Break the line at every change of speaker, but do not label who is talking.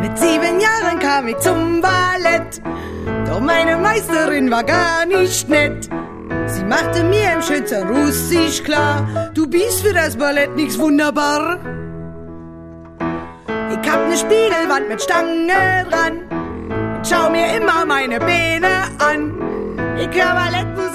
Mit 7 Jahren kam ich zum Ballett, doch meine Meisterin war gar nicht nett. Sie machte mir im schönsten Russisch klar, du bist für das Ballett nix wunderbar. Ich hab ne Spiegelwand mit Stange dran, ich schau mir immer meine Beine an. Ich hör Balletten